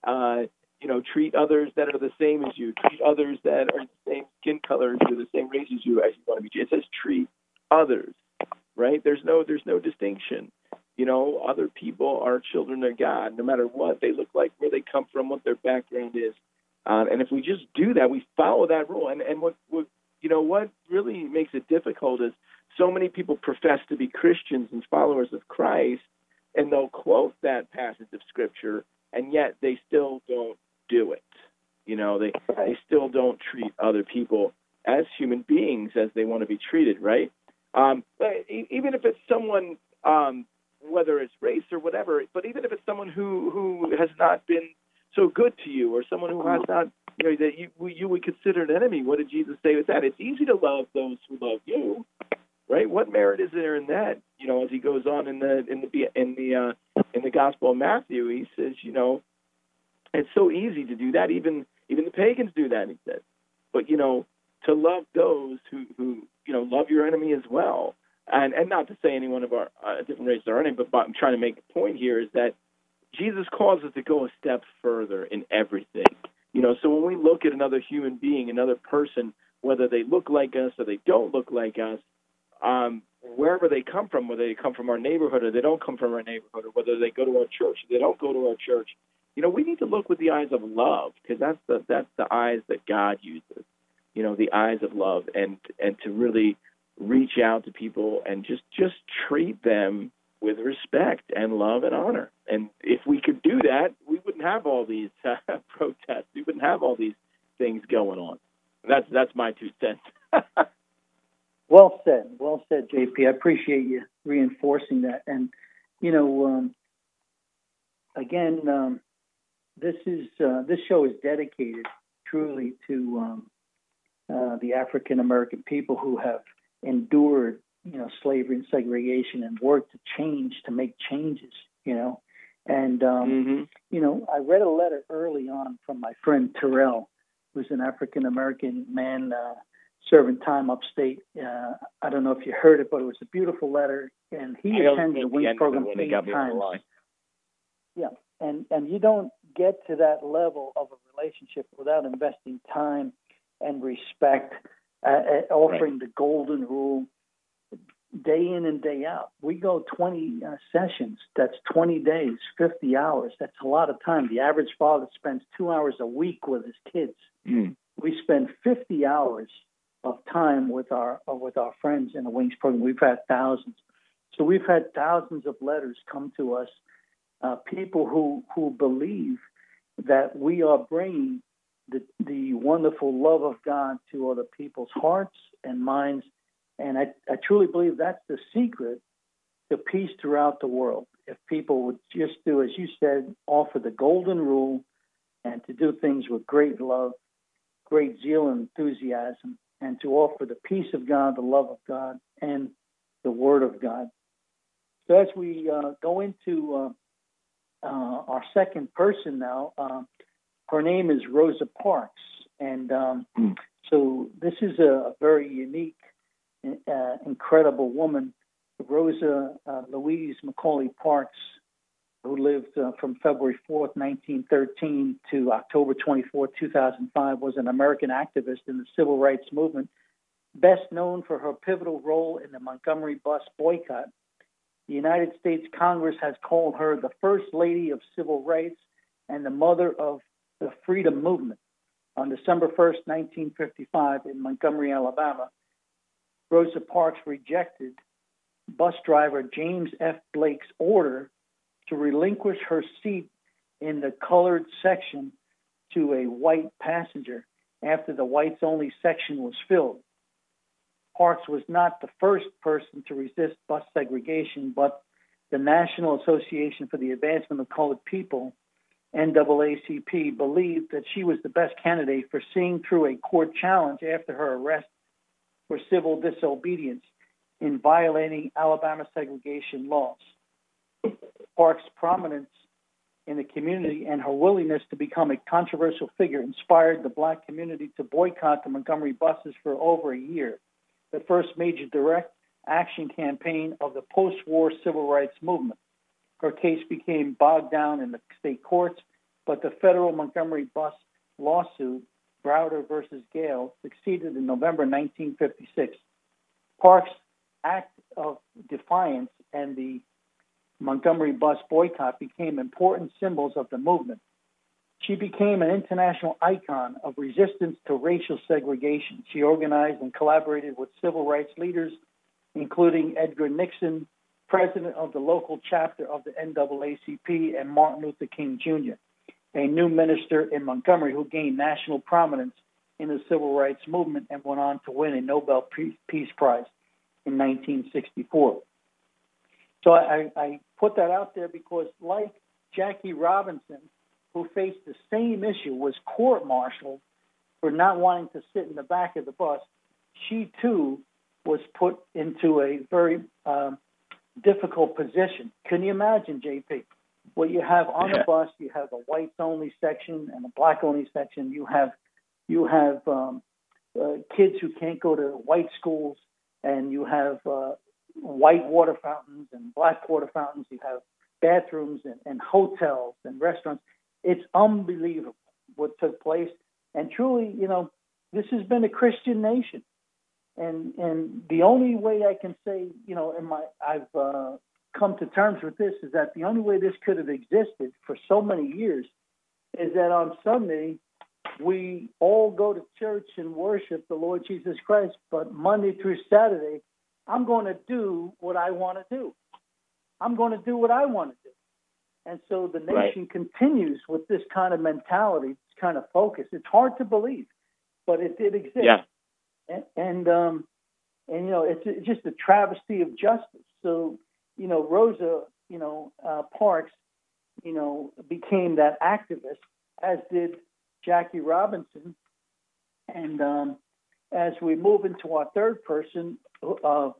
Treat others that are the same as you. Treat others that are the same skin color as you, the same race as you want to be. It says treat others, right? There's no distinction. Other people are children of God, no matter what they look like, where they come from, what their background is. And if we just do that, we follow that rule. And what really makes it difficult is so many people profess to be Christians and followers of Christ, and they'll quote that passage of Scripture, and yet they still don't do it. They still don't treat other people as human beings as they want to be treated, right? But even if it's someone, whether it's race or whatever, but even if it's someone who has not been so good to you, or someone who has not, that you would consider an enemy, what did Jesus say with that? It's easy to love those who love you, right? What merit is there in that? As he goes on in the Gospel of Matthew, he says, it's so easy to do that. Even the pagans do that, he says. But, to love those who love your enemy as well. And not to say any one of our different races are enemy, but I'm trying to make a point here is that Jesus calls us to go a step further in everything. So when we look at another human being, another person, whether they look like us or they don't look like us, wherever they come from, whether they come from our neighborhood or they don't come from our neighborhood, or whether they go to our church or they don't go to our church, we need to look with the eyes of love, because that's the eyes that God uses, the eyes of love, and to really reach out to people and just treat them with respect and love and honor. And if we could do that, we wouldn't have all these protests. We wouldn't have all these things going on. That's my 2 cents. Well said, JP. I appreciate you reinforcing that. And again, this show is dedicated truly to the African American people who have endured, slavery and segregation and worked to make changes. And I read a letter early on from my friend Terrell, who's an African American man serving time upstate. I don't know if you heard it, but it was a beautiful letter, and he attended the Wings program 8 times. Yeah, and you don't get to that level of a relationship without investing time and respect, offering the golden rule day in and day out. We go 20 sessions. That's 20 days, 50 hours. That's a lot of time. The average father spends 2 hours a week with his kids. We spend 50 hours of time with our friends in the Wings program. We've had thousands. So we've had thousands of letters come to us, people who believe that we are bringing the wonderful love of God to other people's hearts and minds. And I truly believe that's the secret to peace throughout the world. If people would just do, as you said, offer the golden rule, and to do things with great love, great zeal and enthusiasm, and to offer the peace of God, the love of God, and the Word of God. So as we go into our second person now, her name is Rosa Parks. And so this is a very unique, incredible woman, Rosa Louise Macaulay Parks, who lived from February 4th, 1913 to October 24th, 2005, was an American activist in the civil rights movement, best known for her pivotal role in the Montgomery bus boycott. The United States Congress has called her the First Lady of Civil Rights and the mother of the freedom movement. On December 1st, 1955, in Montgomery, Alabama, Rosa Parks rejected bus driver James F. Blake's order to relinquish her seat in the colored section to a white passenger after the whites-only section was filled. Parks was not the first person to resist bus segregation, but the National Association for the Advancement of Colored People, NAACP, believed that she was the best candidate for seeing through a court challenge after her arrest for civil disobedience in violating Alabama segregation laws. Parks' prominence in the community and her willingness to become a controversial figure inspired the black community to boycott the Montgomery buses for over a year, the first major direct action campaign of the post-war civil rights movement. Her case became bogged down in the state courts, but the federal Montgomery bus lawsuit, Browder versus Gale, succeeded in November 1956. Parks' act of defiance and the Montgomery bus boycott became important symbols of the movement. She became an international icon of resistance to racial segregation. She organized and collaborated with civil rights leaders, including Edgar Nixon, president of the local chapter of the NAACP, and Martin Luther King Jr., a new minister in Montgomery who gained national prominence in the civil rights movement and went on to win a Nobel Peace Prize in 1964. So I put that out there because, like Jackie Robinson, who faced the same issue, was court-martialed for not wanting to sit in the back of the bus, she too was put into a very difficult position. Can you imagine, JP? What you have on the bus, you have a whites-only section and a black-only section. You have kids who can't go to white schools, and you have white water fountains and black water fountains. You have bathrooms and hotels and restaurants. It's unbelievable what took place. And truly, this has been a Christian nation. And the only way I can say, I've come to terms with this is that the only way this could have existed for so many years is that on Sunday we all go to church and worship the Lord Jesus Christ, but Monday through Saturday, I'm going to do what I want to do. I'm going to do what I want to do. And so the nation continues with this kind of mentality, this kind of focus. It's hard to believe, but it did exist. Yeah. And it's just a travesty of justice. So, Rosa, Parks, became that activist, as did Jackie Robinson. And as we move into our third person of,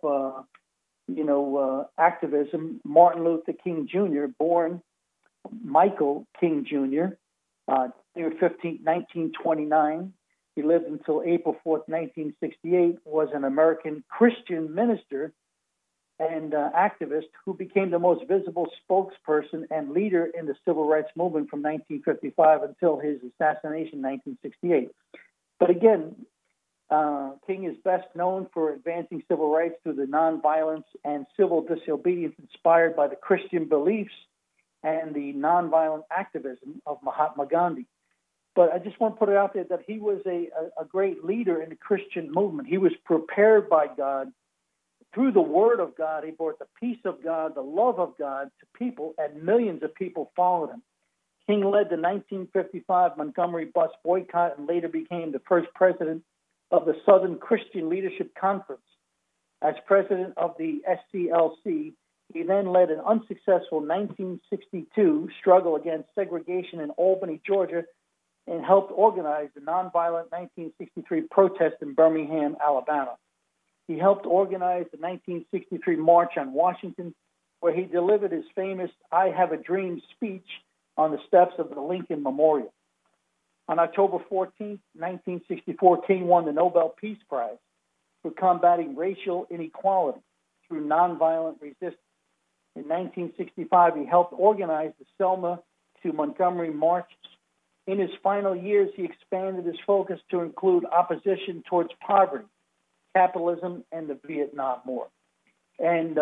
activism, Martin Luther King Jr., born Michael King Jr., January 15, 1929. He lived until April 4th, 1968, was an American Christian minister and activist who became the most visible spokesperson and leader in the civil rights movement from 1955 until his assassination in 1968. But again, King is best known for advancing civil rights through the nonviolence and civil disobedience inspired by the Christian beliefs and the nonviolent activism of Mahatma Gandhi. But I just want to put it out there that he was a great leader in the Christian movement. He was prepared by God. Through the word of God, he brought the peace of God, the love of God to people, and millions of people followed him. King led the 1955 Montgomery bus boycott and later became the first president of the Southern Christian Leadership Conference. As president of the SCLC, he then led an unsuccessful 1962 struggle against segregation in Albany, Georgia, and helped organize the nonviolent 1963 protest in Birmingham, Alabama. He helped organize the 1963 March on Washington, where he delivered his famous "I Have a Dream" speech on the steps of the Lincoln Memorial. On October 14, 1964, King won the Nobel Peace Prize for combating racial inequality through nonviolent resistance. In 1965, he helped organize the Selma to Montgomery marches. In his final years, he expanded his focus to include opposition towards poverty, capitalism, and the Vietnam War. And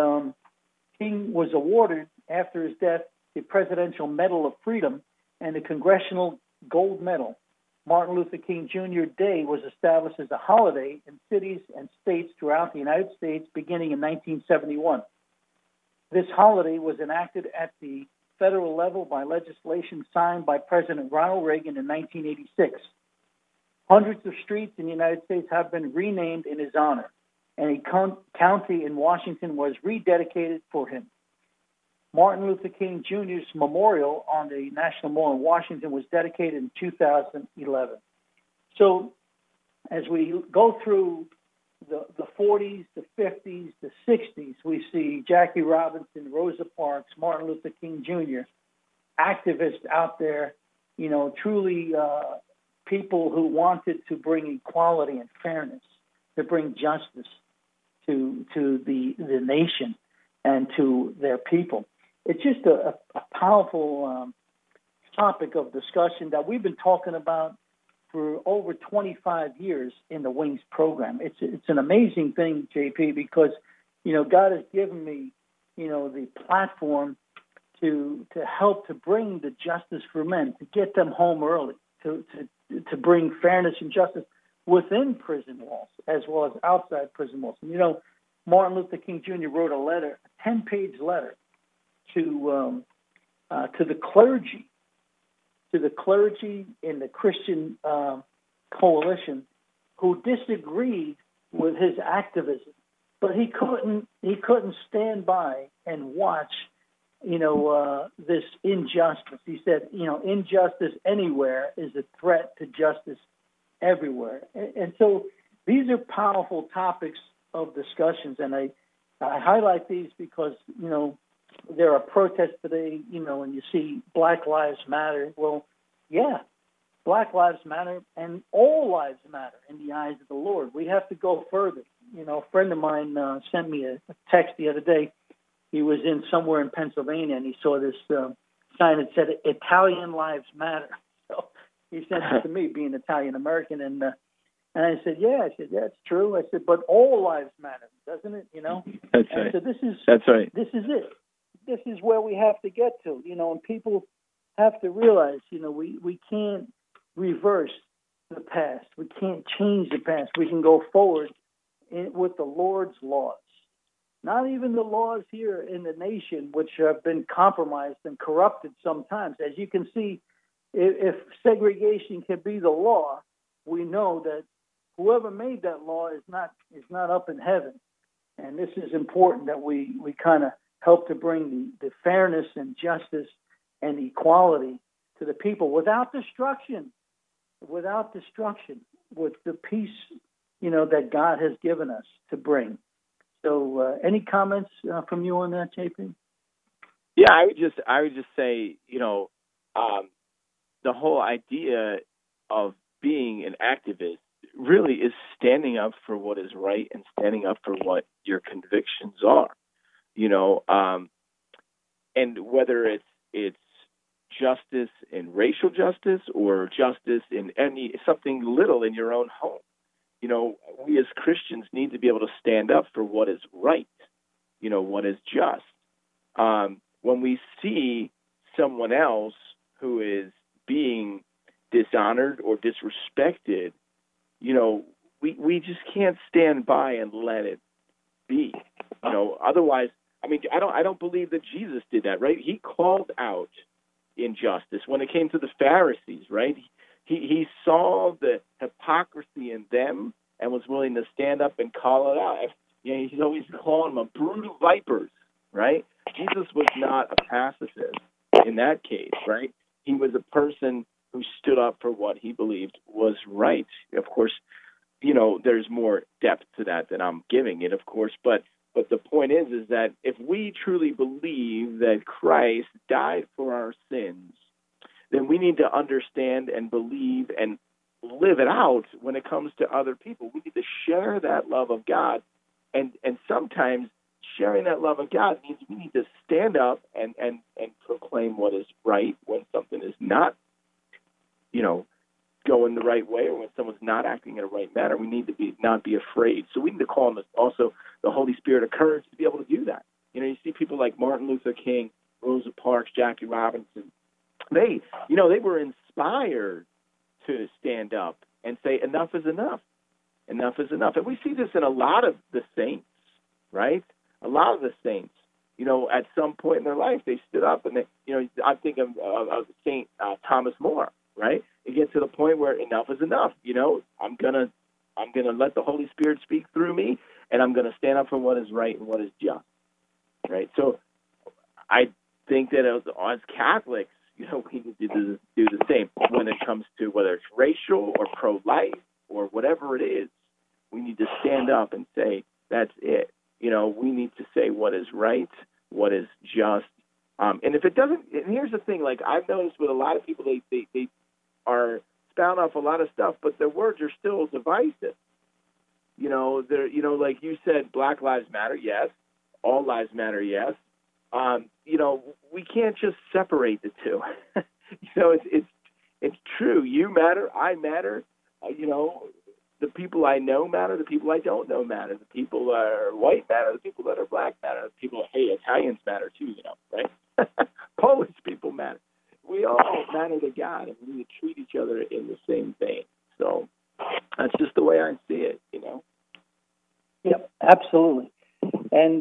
King was awarded, after his death, the Presidential Medal of Freedom and the Congressional Gold Medal. Martin Luther King Jr. Day was established as a holiday in cities and states throughout the United States beginning in 1971. This holiday was enacted at the federal level by legislation signed by President Ronald Reagan in 1986. Hundreds of streets in the United States have been renamed in his honor, and a county in Washington was rededicated for him. Martin Luther King Jr.'s memorial on the National Mall in Washington was dedicated in 2011. So as we go through the 40s, the 50s, the 60s, we see Jackie Robinson, Rosa Parks, Martin Luther King Jr., activists out there, truly people who wanted to bring equality and fairness, to bring justice to the nation and to their people. It's just a powerful topic of discussion that we've been talking about for over 25 years in the Wings program. It's an amazing thing, JP, because God has given me the platform to help to bring the justice for men, to get them home early, to bring fairness and justice within prison walls as well as outside prison walls. And Martin Luther King Jr. wrote a letter, a 10-page letter to the clergy. To the clergy in the Christian coalition who disagreed with his activism, but he couldn't stand by and watch, this injustice. He said, injustice anywhere is a threat to justice everywhere. And so these are powerful topics of discussions, and I highlight these because there are protests today, and you see Black Lives Matter. Well, yeah, Black Lives Matter, and all lives matter in the eyes of the Lord. We have to go further. A friend of mine sent me a text the other day. He was somewhere in Pennsylvania, and he saw this sign that said, "Italian Lives Matter." So he sent it to me, being Italian-American, and I said, yeah, it's true. I said, but all lives matter, doesn't it? That's right. And so that's right. This is it. This is where we have to get to, and people have to realize, we can't reverse the past. We can't change the past. We can go forward with the Lord's laws. Not even the laws here in the nation, which have been compromised and corrupted sometimes. As you can see, if segregation can be the law, we know that whoever made that law is not up in heaven. And this is important that we kind of help to bring the fairness and justice and equality to the people without destruction, with the peace, that God has given us to bring. So any comments from you on that, JP? Yeah, I would just say, the whole idea of being an activist really is standing up for what is right and standing up for what your convictions are, and whether it's justice in racial justice or justice in something little in your own home. We as Christians need to be able to stand up for what is right, what is just. When we see someone else who is being dishonored or disrespected, we just can't stand by and let it be. Otherwise, I don't believe that Jesus did that, right? He called out injustice when it came to the Pharisees, right? He saw the hypocrisy in them and was willing to stand up and call it out. He's always calling them brutal vipers, right? Jesus was not a pacifist in that case, right? He was a person who stood up for what he believed was right. Of course, there's more depth to that than I'm giving it, of course, but the point is that if we truly believe that Christ died for our sins, then we need to understand and believe and live it out when it comes to other people. We need to share that love of God, and sometimes sharing that love of God means we need to stand up and proclaim what is right when something is not, going the right way, or when someone's not acting in a right manner. We need to not be afraid. So we need to call on also the Holy Spirit of courage to be able to do that. You see people like Martin Luther King, Rosa Parks, Jackie Robinson. They were inspired to stand up and say, enough is enough. Enough is enough. And we see this in a lot of the saints, right? A lot of the saints, at some point in their life, they stood up and I think of Saint Thomas More, right? It gets to the point where enough is enough. I'm gonna let the Holy Spirit speak through me, and I'm gonna stand up for what is right and what is just, right? So I think that as Catholics, we need to do the same when it comes to whether it's racial or pro-life or whatever it is. We need to stand up and say, that's it. We need to say what is right, what is just. And if it doesn't, and here's the thing, like I've noticed with a lot of people, they are spouting off a lot of stuff, but their words are still divisive. They're, like you said, Black Lives Matter, yes. All lives matter, yes. We can't just separate the two. It's true. You matter, I matter. The people I know matter. The people I don't know matter. The people that are white matter. The people that are black matter. The people, Italians matter too. Right? Polish people matter. We all matter to God, and we need to treat each other in the same vein. So that's just the way I see it. Yep, absolutely. And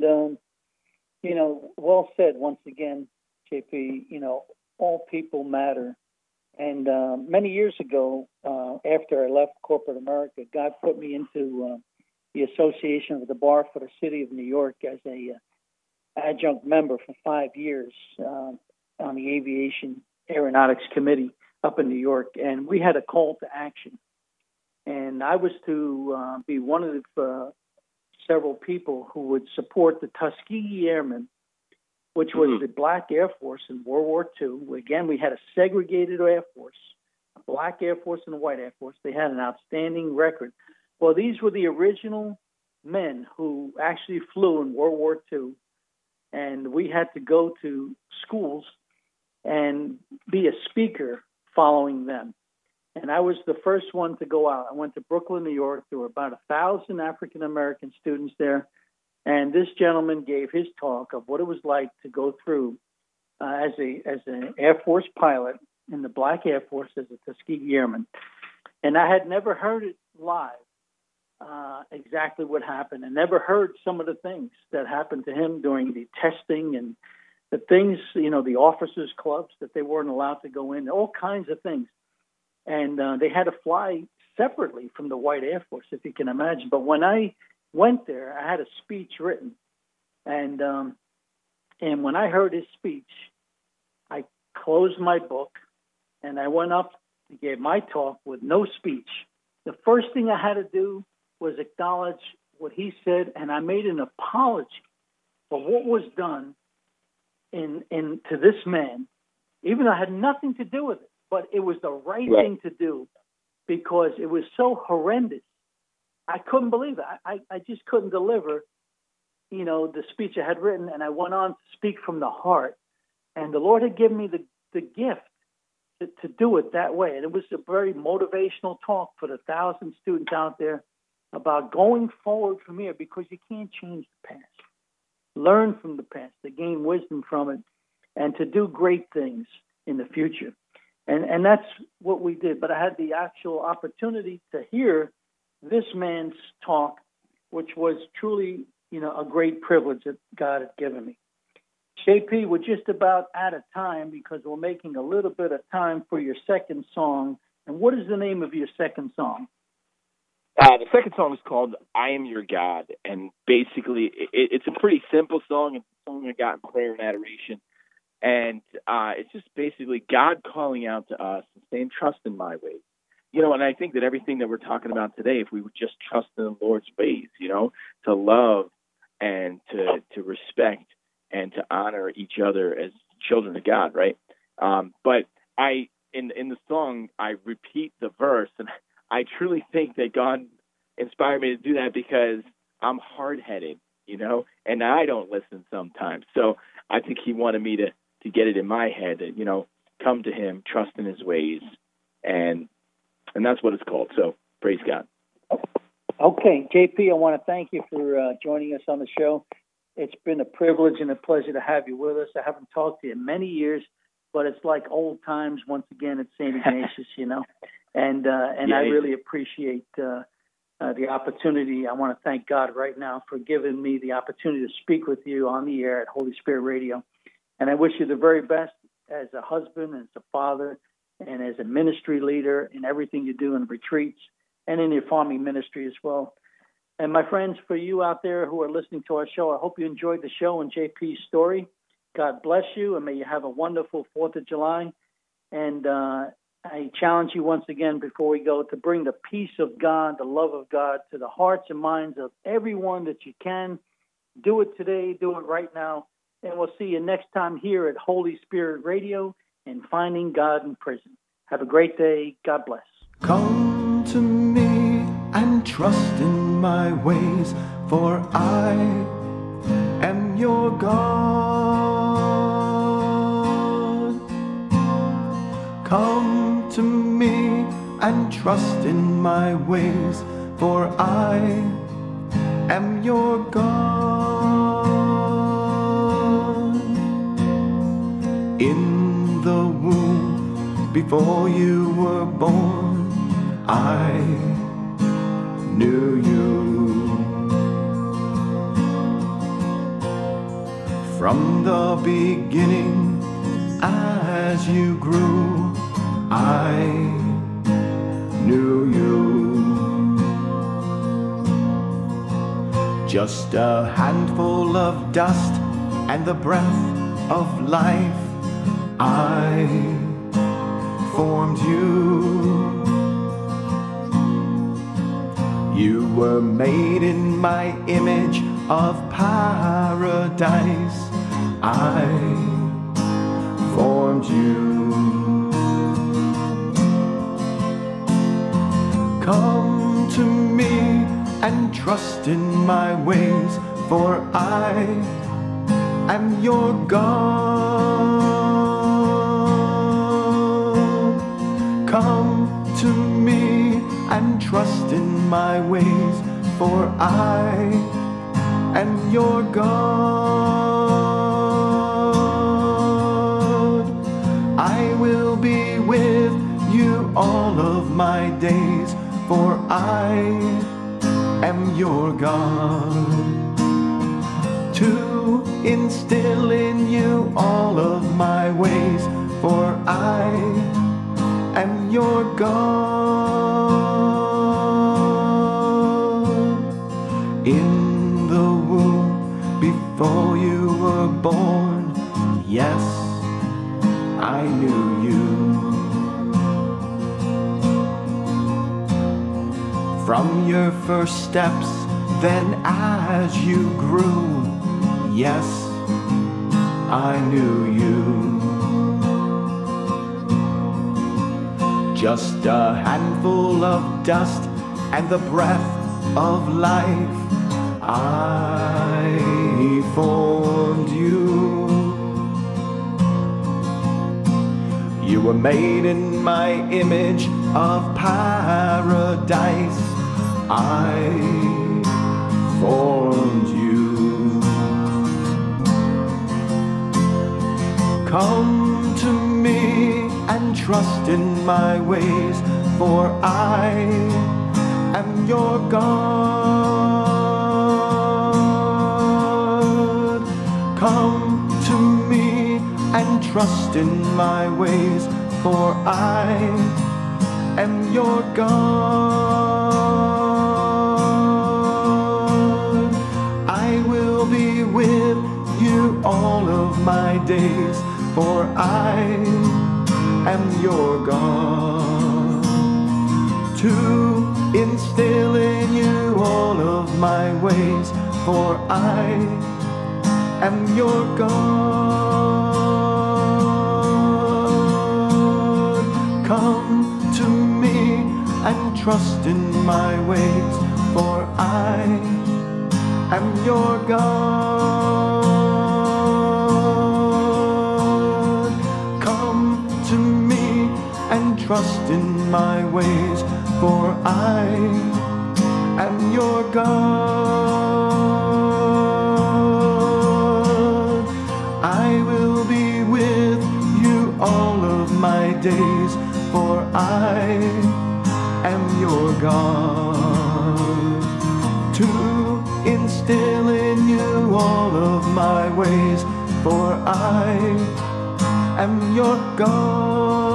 well said once again, JP. All people matter. And many years ago, after I left corporate America, God put me into the Association of the Bar for the City of New York as a adjunct member for 5 years on the Aviation Aeronautics Committee up in New York. And we had a call to action. And I was to be one of the several people who would support the Tuskegee Airmen, which was the Black Air Force in World War II. Again, we had a segregated Air Force, a Black Air Force and a White Air Force. They had an outstanding record. Well, these were the original men who actually flew in World War II, and we had to go to schools and be a speaker following them. And I was the first one to go out. I went to Brooklyn, New York. There were about 1,000 African-American students there. And this gentleman gave his talk of what it was like to go through as an Air Force pilot in the Black Air Force as a Tuskegee Airman. And I had never heard it live, exactly what happened, and never heard some of the things that happened to him during the testing and the things, the officers' clubs that they weren't allowed to go in, all kinds of things. And they had to fly separately from the White Air Force, if you can imagine. But when I went there, I had a speech written, and when I heard his speech, I closed my book, and I went up and gave my talk with no speech. The first thing I had to do was acknowledge what he said, and I made an apology for what was done to this man, even though I had nothing to do with it, but it was the right thing to do because it was so horrendous. I couldn't believe it. I just couldn't deliver, the speech I had written, and I went on to speak from the heart. And the Lord had given me the gift to do it that way. And it was a very motivational talk for the 1,000 students out there about going forward from here, because you can't change the past. Learn from the past, to gain wisdom from it, and to do great things in the future. And that's what we did. But I had the actual opportunity to hear this man's talk, which was truly, a great privilege that God had given me. JP, we're just about out of time because we're making a little bit of time for your second song. And what is the name of your second song? The second song is called I Am Your God. And basically, it's a pretty simple song. It's a song I got in prayer and adoration. And it's just basically God calling out to us and saying, trust in my ways. You know, and I think that everything that we're talking about today, if we would just trust in the Lord's ways, you know, to love and to respect and to honor each other as children of God, right? But in the song, I repeat the verse, and I truly think that God inspired me to do that because I'm hard-headed, you know, and I don't listen sometimes. So I think he wanted me to get it in my head that, you know, come to him, trust in his ways, and that's what it's called. So praise God. Okay, JP, I want to thank you for joining us on the show. It's been a privilege and a pleasure to have you with us. I haven't talked to you in many years, but it's like old times once again at St. Ignatius, you know. And I really appreciate the opportunity. I want to thank God right now for giving me the opportunity to speak with you on the air at Holy Spirit Radio. And I wish you the very best as a husband, as a father, and as a ministry leader in everything you do in retreats and in your farming ministry as well. And my friends, for you out there who are listening to our show, I hope you enjoyed the show and JP's story. God bless you, and may you have a wonderful 4th of July. And I challenge you once again before we go to bring the peace of God, the love of God to the hearts and minds of everyone that you can. Do it today. Do it right now. And we'll see you next time here at Holy Spirit Radio and Finding God in Prison. Have a great day. God bless. Come to me and trust in my ways, for I am your God. Come to me and trust in my ways, for I am your God. In the womb, before you were born, I knew you. From the beginning, as you grew, I knew you. Just a handful of dust and the breath of life, I formed you. You were made in my image of paradise, I formed you. Come to me and trust in my ways, for I am your God. Come to me and trust in my ways, for I am your God. I will be with you all of my days, for I am your God. To instill in you all of my ways, for I am your God. In the womb, before you were born, yes, I knew you. From your first steps, then as you grew, yes, I knew you. Just a handful of dust and the breath of life, I formed you. You were made in my image of paradise, I formed you. Come to me and trust in my ways, for I am your God. Come to me and trust in my ways, for I am your God. I will be with you all of my days, for I am your God. To instill in you all of my ways, for I am your God. Come to me and trust in my ways, for I am your God. Come to me and trust in my ways, for I am your God. I will be with you all of my days, for I am your God. To instill in you all of my ways, for I am your God.